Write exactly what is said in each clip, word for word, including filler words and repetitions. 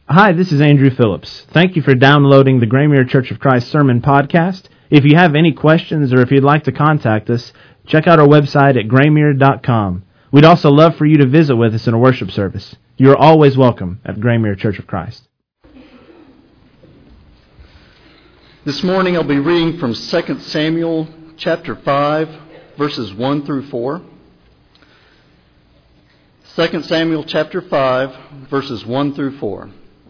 Hi, this is Andrew Phillips. Thank you for downloading the Graymere Church of Christ Sermon Podcast. If you have any questions or if you'd like to contact us, check out our website at graymere dot com. We'd also love for you to visit with us in a worship service. You're always welcome at Graymere Church of Christ. This morning I'll be reading from Second Samuel chapter five, verses one through four. Second Samuel chapter five, verses one through four.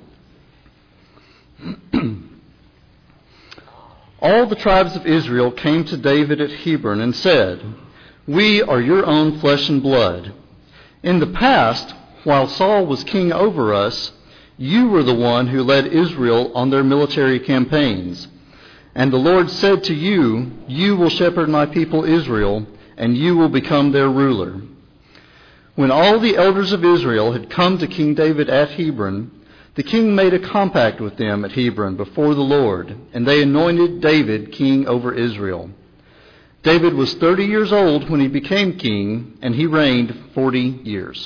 All the tribes of Israel came to David at Hebron and said, "We are your own flesh and blood. In the past, while Saul was king over us, you were the one who led Israel on their military campaigns. And the Lord said to you, 'You will shepherd my people Israel, and you will become their ruler.'" When all the elders of Israel had come to King David at Hebron, the king made a compact with them at Hebron before the Lord, and they anointed David king over Israel. David was thirty years old when he became king, and he reigned forty years.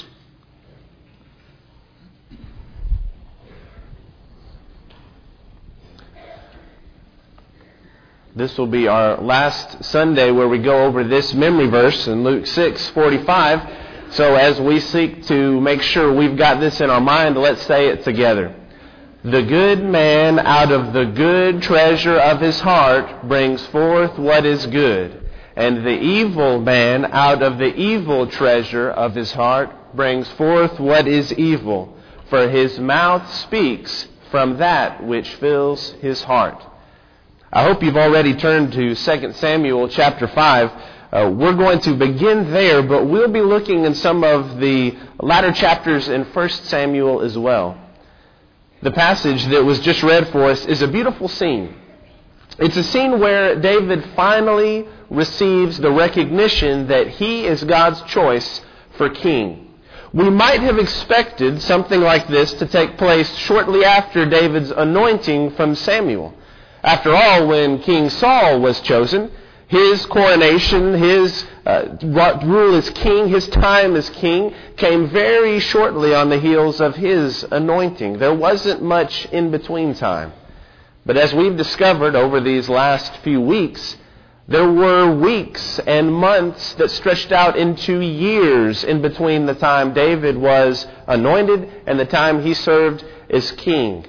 This will be our last Sunday where we go over this memory verse in Luke six forty-five. So as we seek to make sure we've got this in our mind, let's say it together. The good man out of the good treasure of his heart brings forth what is good, and the evil man out of the evil treasure of his heart brings forth what is evil, for his mouth speaks from that which fills his heart. I hope you've already turned to Second Samuel chapter five. Uh, we're going to begin there, but we'll be looking in some of the latter chapters in First Samuel as well. The passage that was just read for us is a beautiful scene. It's a scene where David finally receives the recognition that he is God's choice for king. We might have expected something like this to take place shortly after David's anointing from Samuel. After all, when King Saul was chosen, his coronation, his uh, rule as king, his time as king, came very shortly on the heels of his anointing. There wasn't much in between time. But as we've discovered over these last few weeks, there were weeks and months that stretched out into years in between the time David was anointed and the time he served as king.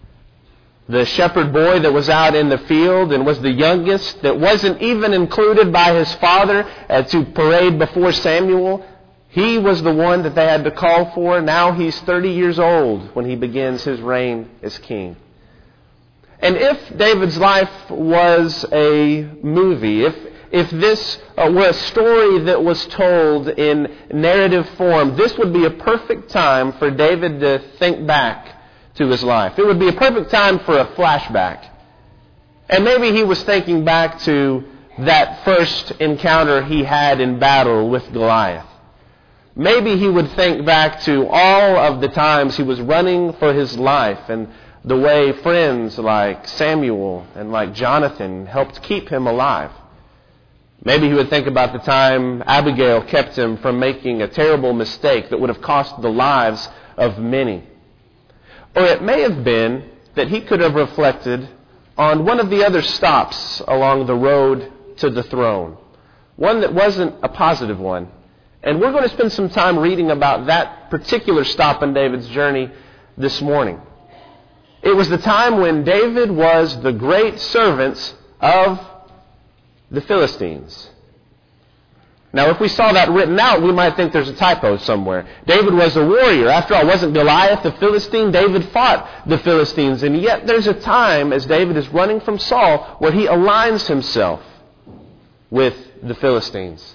The shepherd boy that was out in the field and was the youngest, that wasn't even included by his father uh, to parade before Samuel, he was the one that they had to call for. Now he's thirty years old when he begins his reign as king. And if David's life was a movie, if if this uh, were a story that was told in narrative form, this would be a perfect time for David to think back to his life. It would be a perfect time for a flashback. And maybe he was thinking back to that first encounter he had in battle with Goliath. Maybe he would think back to all of the times he was running for his life and the way friends like Samuel and like Jonathan helped keep him alive. Maybe he would think about the time Abigail kept him from making a terrible mistake that would have cost the lives of many. Or it may have been that he could have reflected on one of the other stops along the road to the throne. One that wasn't a positive one. And we're going to spend some time reading about that particular stop in David's journey this morning. It was the time when David was the great servant of the Philistines. Now, if we saw that written out, we might think there's a typo somewhere. David was a warrior. After all, wasn't Goliath the Philistine? David fought the Philistines. And yet there's a time as David is running from Saul where he aligns himself with the Philistines.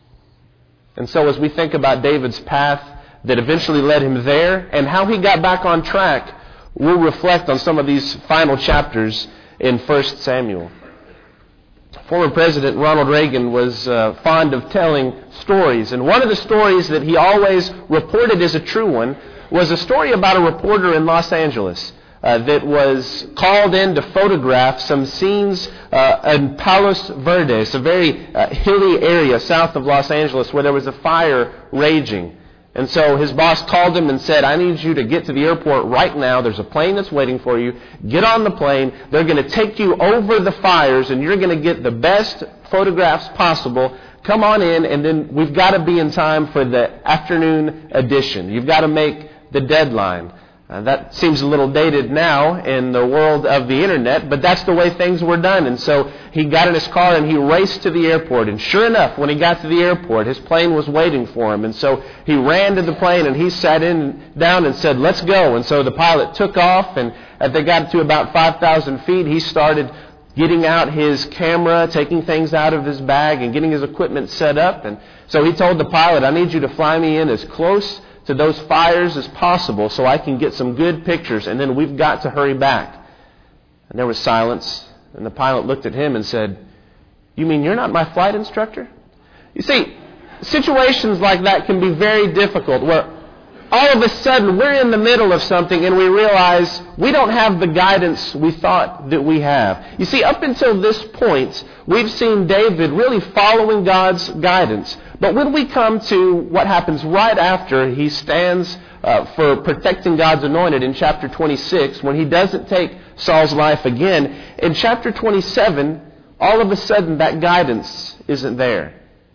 And so as we think about David's path that eventually led him there and how he got back on track, we'll reflect on some of these final chapters in First Samuel. Former President Ronald Reagan was uh, fond of telling stories. And one of the stories that he always reported as a true one was a story about a reporter in Los Angeles uh, that was called in to photograph some scenes uh, in Palos Verdes, a very uh, hilly area south of Los Angeles where there was a fire raging. And so his boss called him and said, I need you to get to the airport right now. There's a plane that's waiting for you. Get on the plane. They're going to take you over the fires, and you're going to get the best photographs possible. Come on in, and then we've got to be in time for the afternoon edition. You've got to make the deadline. Uh, that seems a little dated now in the world of the internet, but that's the way things were done. And so he got in his car and he raced to the airport. And sure enough, when he got to the airport, his plane was waiting for him. And so he ran to the plane and he sat in down and said, let's go. And so the pilot took off, and as they got to about five thousand feet, he started getting out his camera, taking things out of his bag, and getting his equipment set up. And so he told the pilot, I need you to fly me in as close to those fires as possible so I can get some good pictures, and then we've got to hurry back. And there was silence, and the pilot looked at him and said, you mean you're not my flight instructor? You see, situations like that can be very difficult, where all of a sudden we're in the middle of something and we realize we don't have the guidance we thought that we have. You see, up until this point, we've seen David really following God's guidance. But when we come to what happens right after he stands uh, for protecting God's anointed in chapter twenty-six, when he doesn't take Saul's life again, in chapter twenty-seven, all of a sudden that guidance isn't there.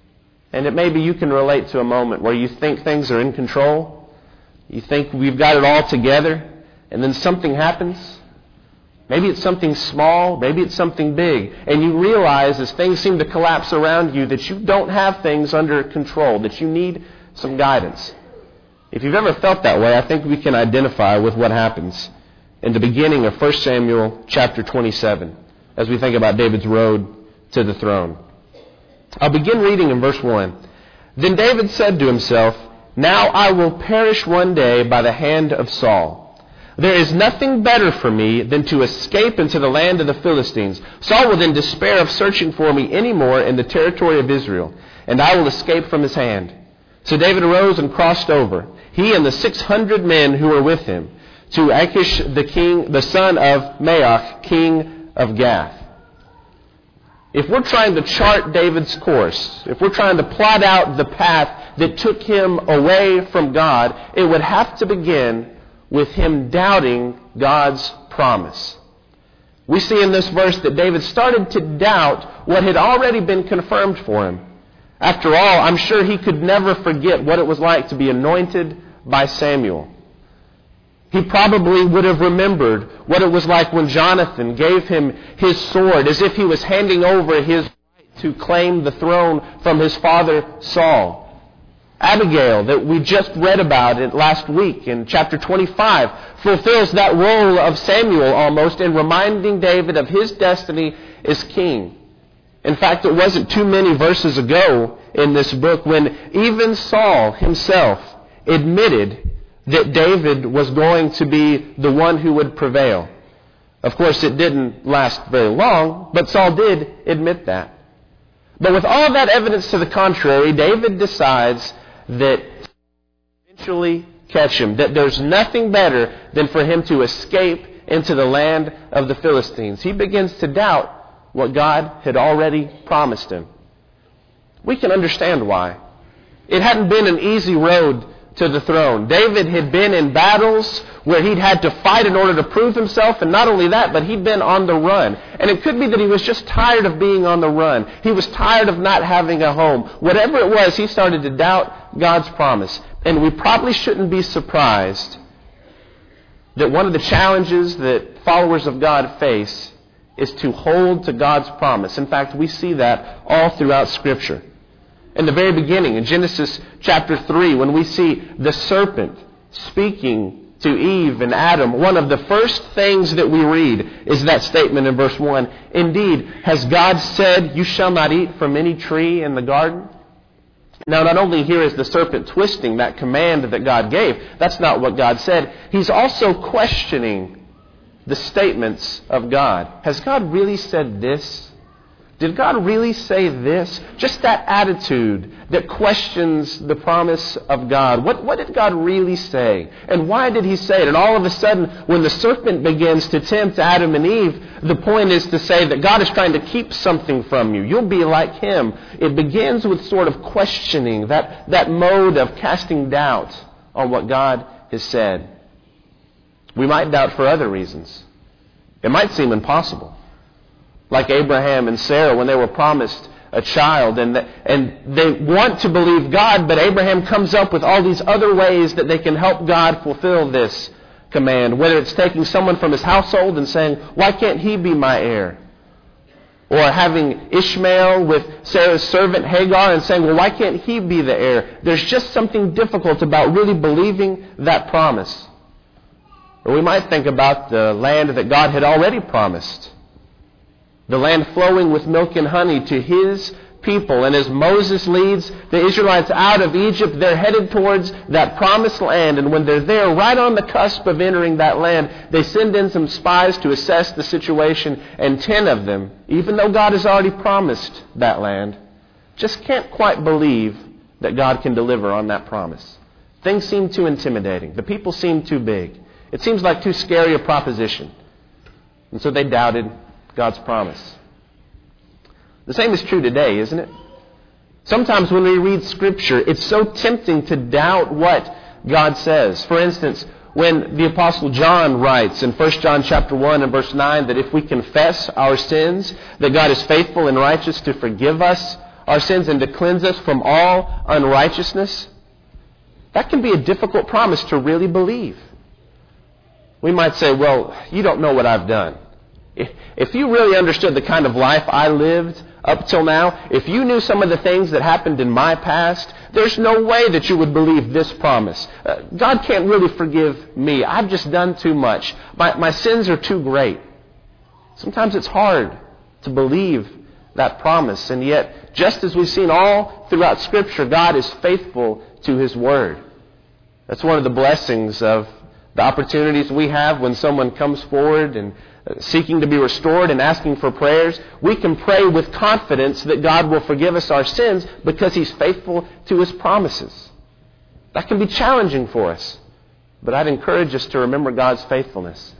And it maybe you can relate to a moment where you think things are in control. You think we've got it all together, and then something happens. Maybe it's something small, maybe it's something big. And you realize as things seem to collapse around you that you don't have things under control, that you need some guidance. If you've ever felt that way, I think we can identify with what happens in the beginning of First Samuel chapter twenty-seven as we think about David's road to the throne. I'll begin reading in verse one. Then David said to himself, now I will perish one day by the hand of Saul. There is nothing better for me than to escape into the land of the Philistines. Saul will then despair of searching for me any more in the territory of Israel, and I will escape from his hand. So David arose and crossed over, he and the six hundred men who were with him, to Achish the king, the son of Maach, king of Gath. If we're trying to chart David's course, if we're trying to plot out the path that took him away from God, it would have to begin with him doubting God's promise. We see in this verse that David started to doubt what had already been confirmed for him. After all, I'm sure he could never forget what it was like to be anointed by Samuel. He probably would have remembered what it was like when Jonathan gave him his sword as if he was handing over his right to claim the throne from his father Saul. Abigail, that we just read about it last week in chapter twenty-five, fulfills that role of Samuel almost in reminding David of his destiny as king. In fact, it wasn't too many verses ago in this book when even Saul himself admitted that David was going to be the one who would prevail. Of course, it didn't last very long, but Saul did admit that. But with all that evidence to the contrary, David decides that eventually catch him, that there's nothing better than for him to escape into the land of the Philistines. He begins to doubt what God had already promised him. We can understand why. It hadn't been an easy road to the throne. David had been in battles where he'd had to fight in order to prove himself, and not only that, but he'd been on the run. And it could be that he was just tired of being on the run. He was tired of not having a home. Whatever it was, he started to doubt God's promise. And we probably shouldn't be surprised that one of the challenges that followers of God face is to hold to God's promise. In fact, we see that all throughout Scripture. In the very beginning, in Genesis chapter three, when we see the serpent speaking to Eve and Adam, one of the first things that we read is that statement in verse one. Indeed, has God said, you shall not eat from any tree in the garden? Now, not only here is the serpent twisting that command that God gave, that's not what God said. He's also questioning the statements of God. Has God really said this? Did God really say this? Just that attitude that questions the promise of God. What, what did God really say? And why did He say it? And all of a sudden, when the serpent begins to tempt Adam and Eve, the point is to say that God is trying to keep something from you. You'll be like Him. It begins with sort of questioning, that, that mode of casting doubt on what God has said. We might doubt for other reasons. It might seem impossible. Like Abraham and Sarah when they were promised a child, and and they want to believe God, but Abraham comes up with all these other ways that they can help God fulfill this command. Whether it's taking someone from his household and saying, why can't he be my heir? Or having Ishmael with Sarah's servant Hagar and saying, well, why can't he be the heir? There's just something difficult about really believing that promise. Or we might think about the land that God had already promised. The land flowing with milk and honey to His people. And as Moses leads the Israelites out of Egypt, they're headed towards that promised land. And when they're there, right on the cusp of entering that land, they send in some spies to assess the situation. And ten of them, even though God has already promised that land, just can't quite believe that God can deliver on that promise. Things seem too intimidating. The people seem too big. It seems like too scary a proposition. And so they doubted God's promise. The same is true today, isn't it? Sometimes when we read Scripture, it's so tempting to doubt what God says. For instance, when the Apostle John writes in First John chapter one and verse nine that if we confess our sins, that God is faithful and righteous to forgive us our sins and to cleanse us from all unrighteousness, that can be a difficult promise to really believe. We might say, well, you don't know what I've done. If you really understood the kind of life I lived up till now, if you knew some of the things that happened in my past, there's no way that you would believe this promise. Uh, God can't really forgive me. I've just done too much. My, my sins are too great. Sometimes it's hard to believe that promise, and yet, just as we've seen all throughout Scripture, God is faithful to His Word. That's one of the blessings of the opportunities we have when someone comes forward and seeking to be restored and asking for prayers. We can pray with confidence that God will forgive us our sins because He's faithful to His promises. That can be challenging for us, but I'd encourage us to remember God's faithfulness.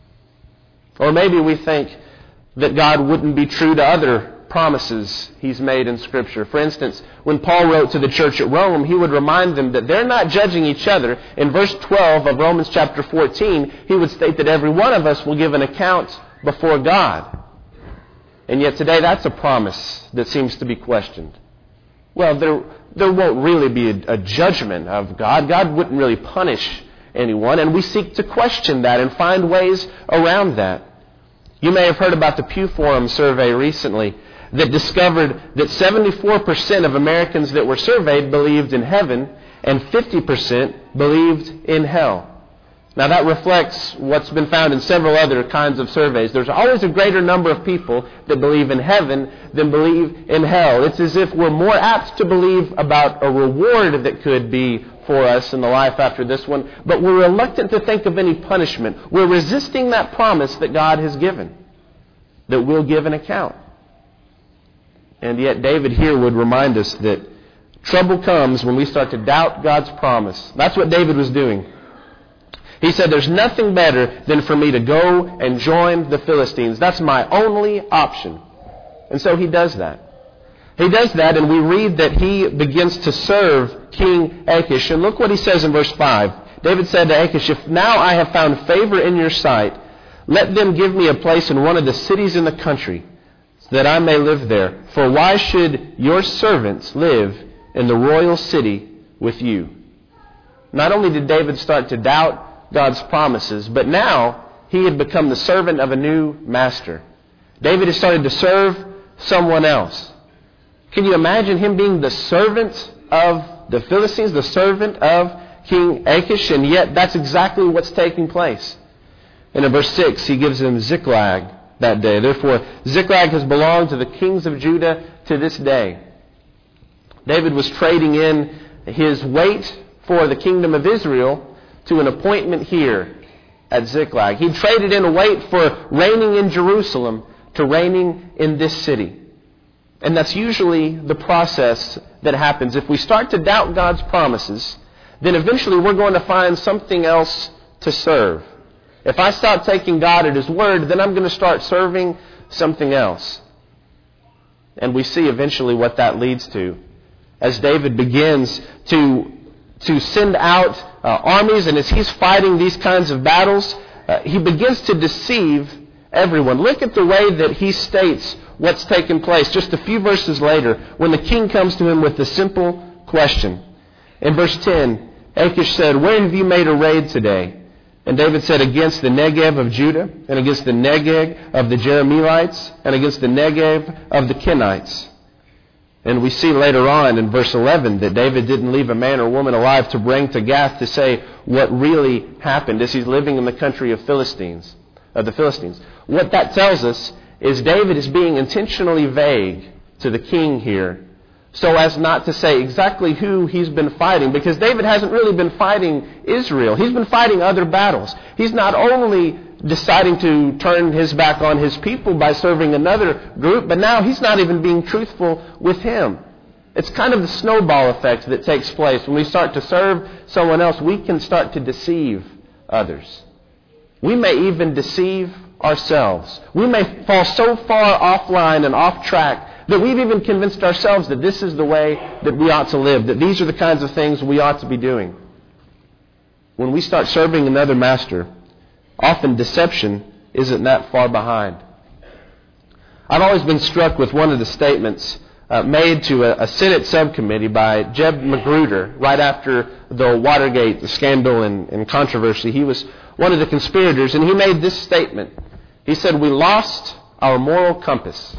Or maybe we think that God wouldn't be true to other promises He's made in Scripture. For instance, when Paul wrote to the church at Rome, he would remind them that they're not judging each other. In verse twelve of Romans chapter fourteen, he would state that every one of us will give an account before God. And yet today that's a promise that seems to be questioned. Well, there, there won't really be a, a judgment of God. God wouldn't really punish anyone, and we seek to question that and find ways around that. You may have heard about the Pew Forum survey recently that discovered that seventy-four percent of Americans that were surveyed believed in heaven and fifty percent believed in hell. Now that reflects what's been found in several other kinds of surveys. There's always a greater number of people that believe in heaven than believe in hell. It's as if we're more apt to believe about a reward that could be for us in the life after this one, but we're reluctant to think of any punishment. We're resisting that promise that God has given, that we'll give an account. And yet David here would remind us that trouble comes when we start to doubt God's promise. That's what David was doing. He said, there's nothing better than for me to go and join the Philistines. That's my only option. And so he does that. He does that, and we read that he begins to serve King Achish. And look what he says in verse five. David said to Achish, if now I have found favor in your sight, let them give me a place in one of the cities in the country, that I may live there. For why should your servants live in the royal city with you? Not only did David start to doubt God's promises, but now he had become the servant of a new master. David had started to serve someone else. Can you imagine him being the servant of the Philistines, the servant of King Achish? And yet that's exactly what's taking place. And in verse six, he gives him Ziklag that day. Therefore, Ziklag has belonged to the kings of Judah to this day. David was trading in his wait for the kingdom of Israel to an appointment here at Ziklag. He traded in a wait for reigning in Jerusalem to reigning in this city. And that's usually the process that happens. If we start to doubt God's promises, then eventually we're going to find something else to serve. If I stop taking God at His word, then I'm going to start serving something else. And we see eventually what that leads to. As David begins to, to send out uh, armies, and as he's fighting these kinds of battles, uh, he begins to deceive everyone. Look at the way that he states what's taken place just a few verses later when the king comes to him with a simple question. In verse ten, Achish said, "Where have you made a raid today?" And David said, "Against the Negev of Judah, and against the Negev of the Jerahmeelites, and against the Negev of the Kenites." And we see later on in verse eleven that David didn't leave a man or woman alive to bring to Gath to say what really happened as he's living in the country of Philistines, of the Philistines. What that tells us is David is being intentionally vague to the king here, so as not to say exactly who he's been fighting, because David hasn't really been fighting Israel. He's been fighting other battles. He's not only deciding to turn his back on his people by serving another group, but now he's not even being truthful with him. It's kind of the snowball effect that takes place. When we start to serve someone else, we can start to deceive others. We may even deceive ourselves. We may fall so far offline and off track that we've even convinced ourselves that this is the way that we ought to live, that these are the kinds of things we ought to be doing. When we start serving another master, often deception isn't that far behind. I've always been struck with one of the statements uh, made to a, a Senate subcommittee by Jeb Magruder right after the Watergate the scandal and, and controversy. He was one of the conspirators, and he made this statement. He said, "We lost our moral compass."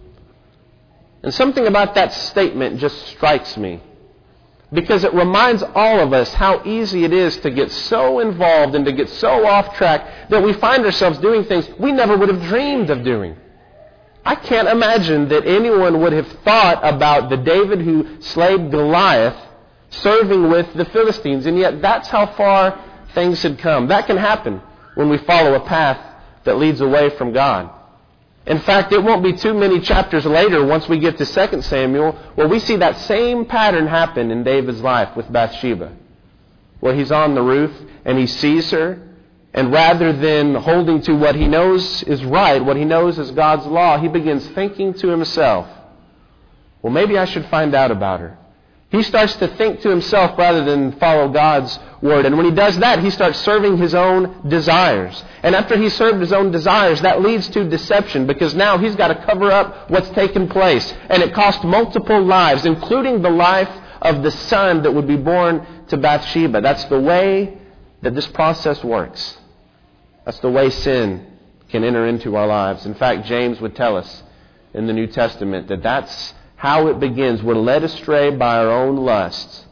And something about that statement just strikes me, because it reminds all of us how easy it is to get so involved and to get so off track that we find ourselves doing things we never would have dreamed of doing. I can't imagine that anyone would have thought about the David who slayed Goliath serving with the Philistines, and yet that's how far things had come. That can happen when we follow a path that leads away from God. In fact, it won't be too many chapters later, once we get to Second Samuel, where we see that same pattern happen in David's life with Bathsheba, where he's on the roof and he sees her, and rather than holding to what he knows is right, what he knows is God's law, he begins thinking to himself, well, maybe I should find out about her. He starts to think to himself rather than follow God's word. And when he does that, he starts serving his own desires. And after he's served his own desires, that leads to deception, because now he's got to cover up what's taken place. And it cost multiple lives, including the life of the son that would be born to Bathsheba. That's the way that this process works. That's the way sin can enter into our lives. In fact, James would tell us in the New Testament that that's how it begins. We're led astray by our own lusts.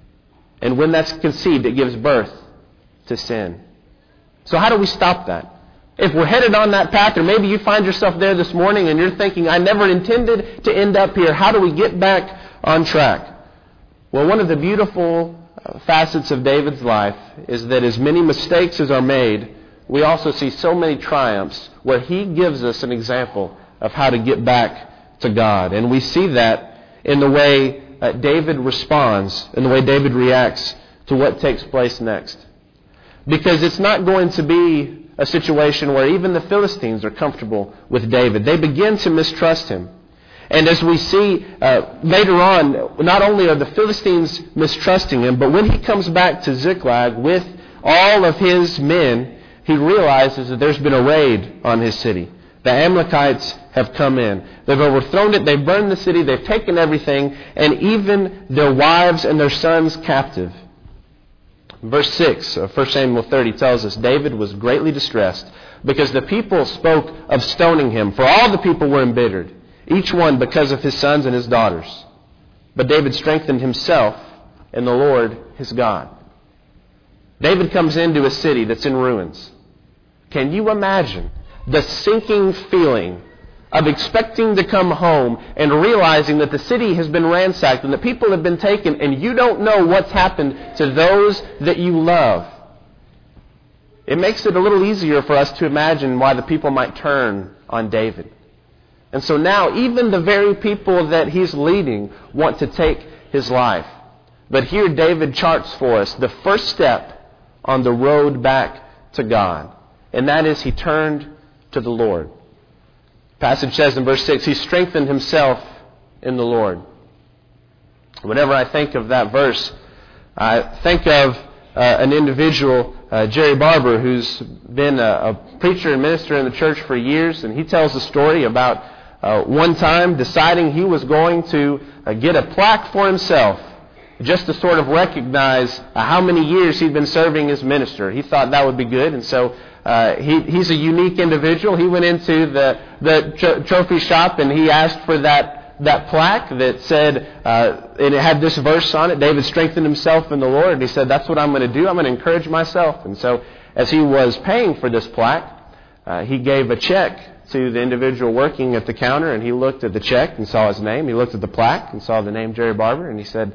And when that's conceived, it gives birth to sin. So how do we stop that? If we're headed on that path, or maybe you find yourself there this morning and you're thinking, I never intended to end up here. How do we get back on track? Well, one of the beautiful facets of David's life is that as many mistakes as are made, we also see so many triumphs where he gives us an example of how to get back to God. And we see that in the way uh, David responds, in the way David reacts to what takes place next. Because it's not going to be a situation where even the Philistines are comfortable with David. They begin to mistrust him. And as we see uh, later on, not only are the Philistines mistrusting him, but when he comes back to Ziklag with all of his men, he realizes that there's been a raid on his city. The Amalekites have come in. They've overthrown it. They've burned the city. They've taken everything, and even their wives and their sons captive. Verse six of First Samuel thirty tells us, David was greatly distressed because the people spoke of stoning him, for all the people were embittered, each one because of his sons and his daughters. But David strengthened himself in the Lord his God. David comes into a city that's in ruins. Can you imagine the sinking feeling of expecting to come home and realizing that the city has been ransacked and the people have been taken, and you don't know what's happened to those that you love? It makes it a little easier for us to imagine why the people might turn on David. And so now even the very people that he's leading want to take his life. But here David charts for us the first step on the road back to God. And that is he turned to the Lord. The passage says in verse six, he strengthened himself in the Lord. Whenever I think of that verse, I think of uh, an individual, uh, Jerry Barber, who's been a, a preacher and minister in the church for years. And he tells a story about uh, one time deciding he was going to uh, get a plaque for himself, just to sort of recognize uh, how many years he'd been serving as minister. He thought that would be good, and so uh, he, he's a unique individual. He went into the, the tr- trophy shop and he asked for that, that plaque that said, uh, and it had this verse on it, David strengthened himself in the Lord, and he said, that's what I'm going to do. I'm going to encourage myself. And so as he was paying for this plaque, uh, he gave a check to the individual working at the counter, and he looked at the check and saw his name. He looked at the plaque and saw the name Jerry Barber, and he said,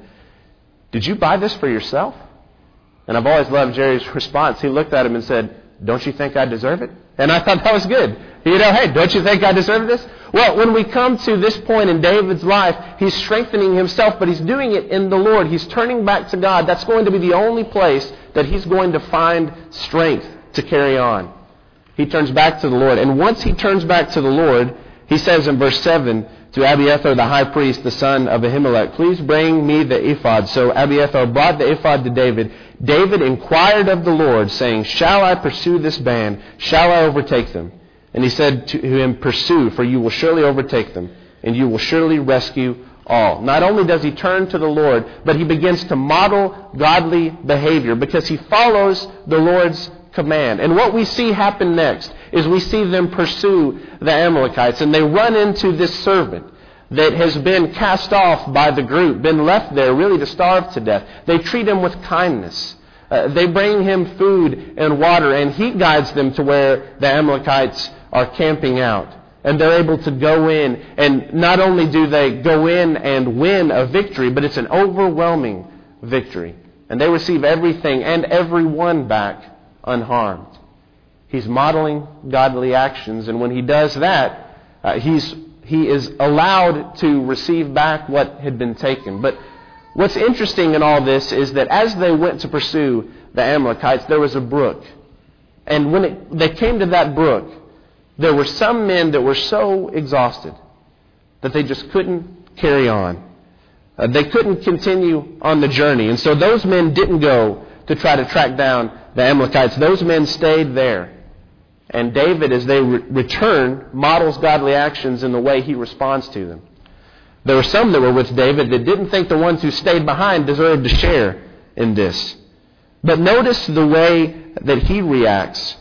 did you buy this for yourself? And I've always loved Jerry's response. He looked at him and said, don't you think I deserve it? And I thought that was good. You know, hey, don't you think I deserve this? Well, when we come to this point in David's life, he's strengthening himself, but he's doing it in the Lord. He's turning back to God. That's going to be the only place that he's going to find strength to carry on. He turns back to the Lord. And once he turns back to the Lord, he says in verse seven, to Abiathar the high priest, the son of Ahimelech, please bring me the ephod. So Abiathar brought the ephod to David. David inquired of the Lord, saying, shall I pursue this band? Shall I overtake them? And he said to him, pursue, for you will surely overtake them, and you will surely rescue all. Not only does he turn to the Lord, but he begins to model godly behavior because he follows the Lord's command. And what we see happen next is we see them pursue the Amalekites, and they run into this servant that has been cast off by the group, been left there really to starve to death. They treat him with kindness. Uh, they bring him food and water, and he guides them to where the Amalekites are camping out. And they're able to go in, and not only do they go in and win a victory, but it's an overwhelming victory. And they receive everything and everyone back unharmed. He's modeling godly actions, and when he does that, uh, he's he is allowed to receive back what had been taken. But what's interesting in all this is that as they went to pursue the Amalekites, there was a brook. And when it, they came to that brook, there were some men that were so exhausted that they just couldn't carry on. Uh, they couldn't continue on the journey. And so those men didn't go to try to track down the Amalekites. Those men stayed there. And David, as they re- return, models godly actions in the way he responds to them. There were some that were with David that didn't think the ones who stayed behind deserved to share in this. But notice the way that he reacts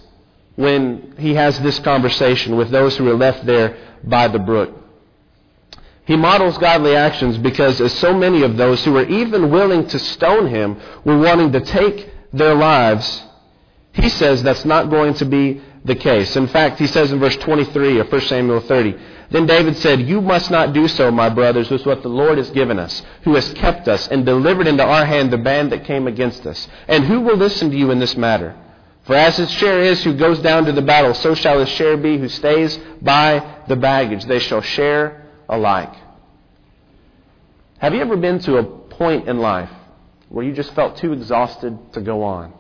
when he has this conversation with those who are left there by the brook. He models godly actions because as so many of those who were even willing to stone him were wanting to take their lives, he says that's not going to be the case. In fact, he says in verse twenty-three of First Samuel thirty, then David said, you must not do so, my brothers, with what the Lord has given us, who has kept us and delivered into our hand the band that came against us. And who will listen to you in this matter? For as his share is who goes down to the battle, so shall his share be who stays by the baggage. They shall share alike. Have you ever been to a point in life where you just felt too exhausted to go on?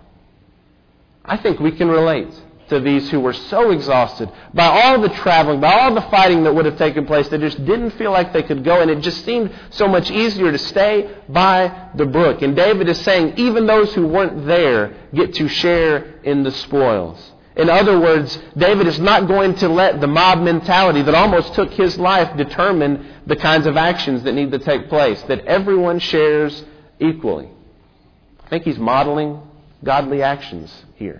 I think we can relate to these who were so exhausted by all the traveling, by all the fighting that would have taken place. They just didn't feel like they could go, and it just seemed so much easier to stay by the brook. And David is saying even those who weren't there get to share in the spoils. In other words, David is not going to let the mob mentality that almost took his life determine the kinds of actions that need to take place, that everyone shares equally. I think he's modeling godly actions here.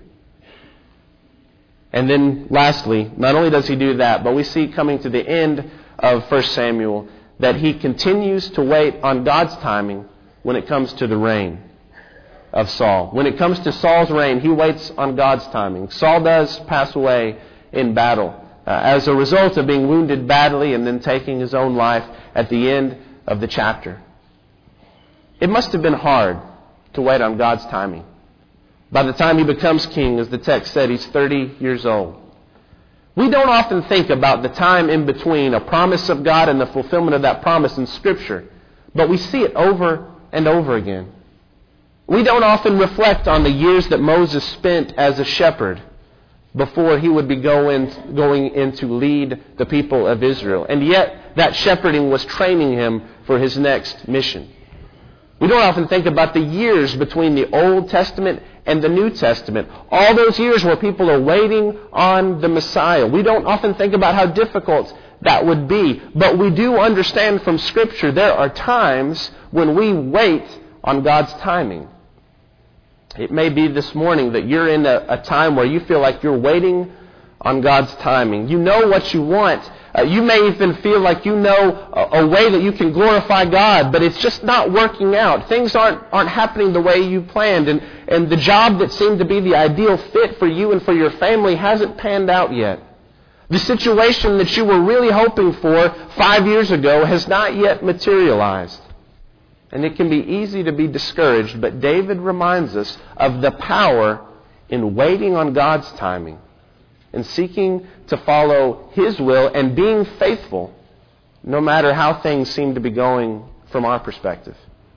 And then lastly, not only does he do that, but we see coming to the end of First Samuel that he continues to wait on God's timing when it comes to the reign of Saul. When it comes to Saul's reign, he waits on God's timing. Saul does pass away in battle uh, as a result of being wounded badly and then taking his own life at the end of the chapter. It must have been hard to wait on God's timing. By the time he becomes king, as the text said, he's thirty years old. We don't often think about the time in between a promise of God and the fulfillment of that promise in Scripture, but we see it over and over again. We don't often reflect on the years that Moses spent as a shepherd before he would be going, going in to lead the people of Israel. And yet, that shepherding was training him for his next mission. We don't often think about the years between the Old Testament and the New Testament. All those years where people are waiting on the Messiah. We don't often think about how difficult that would be. But we do understand from Scripture there are times when we wait on God's timing. It may be this morning that you're in a, a time where you feel like you're waiting on God's timing. You know what you want. Uh, you may even feel like you know a, a way that you can glorify God, but it's just not working out. Things aren't aren't happening the way you planned, and, and the job that seemed to be the ideal fit for you and for your family hasn't panned out yet. The situation that you were really hoping for five years ago has not yet materialized. And it can be easy to be discouraged, but David reminds us of the power in waiting on God's timing and seeking to follow His will and being faithful no matter how things seem to be going from our perspective.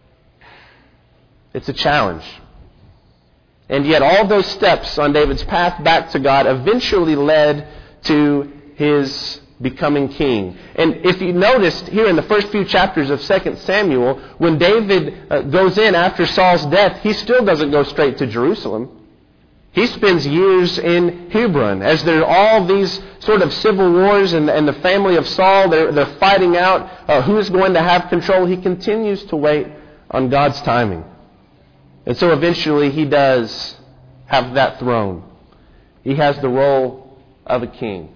It's a challenge. And yet all those steps on David's path back to God eventually led to his becoming king. And if you noticed here in the first few chapters of Second Samuel, when David uh, goes in after Saul's death, he still doesn't go straight to Jerusalem. He spends years in Hebron as there are all these sort of civil wars, and, and the family of Saul, they're, they're fighting out uh, who's going to have control. He continues to wait on God's timing. And so eventually he does have that throne. He has the role of a king.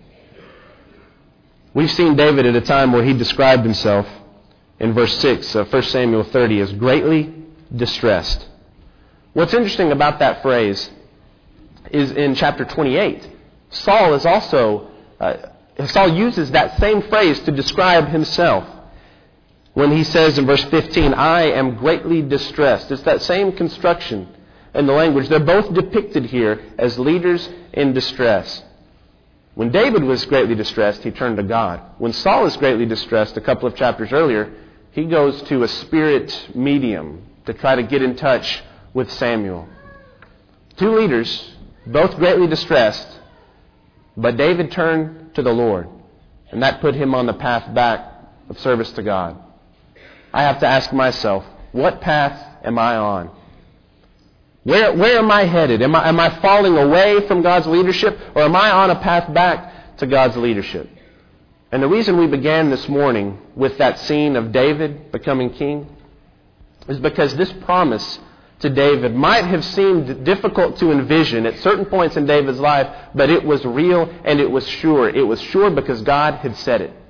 We've seen David at a time where he described himself in verse six of First Samuel thirty as greatly distressed. What's interesting about that phrase is in chapter twenty-eight, Saul is also, uh, Saul uses that same phrase to describe himself when he says in verse fifteen, I am greatly distressed. It's that same construction in the language. They're both depicted here as leaders in distress. When David was greatly distressed, he turned to God. When Saul is greatly distressed, a couple of chapters earlier, he goes to a spirit medium to try to get in touch with Samuel. Two leaders, both greatly distressed, but David turned to the Lord, and that put him on the path back of service to God. I have to ask myself, what path am I on? Where, where am I headed? Am I, am I falling away from God's leadership, or am I on a path back to God's leadership? And the reason we began this morning with that scene of David becoming king is because this promise to David might have seemed difficult to envision at certain points in David's life, but it was real and it was sure. It was sure because God had said it.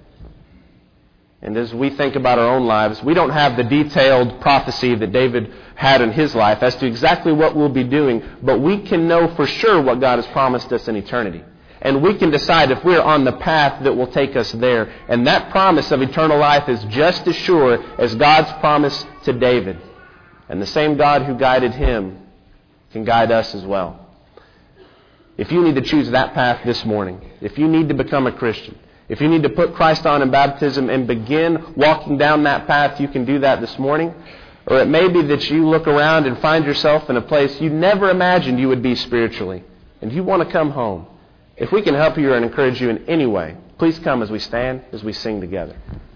And as we think about our own lives, we don't have the detailed prophecy that David had in his life as to exactly what we'll be doing, but we can know for sure what God has promised us in eternity. And we can decide if we're on the path that will take us there. And that promise of eternal life is just as sure as God's promise to David. And the same God who guided him can guide us as well. If you need to choose that path this morning, if you need to become a Christian, if you need to put Christ on in baptism and begin walking down that path, you can do that this morning. Or it may be that you look around and find yourself in a place you never imagined you would be spiritually, and you want to come home. If we can help you and encourage you in any way, please come as we stand, as we sing together.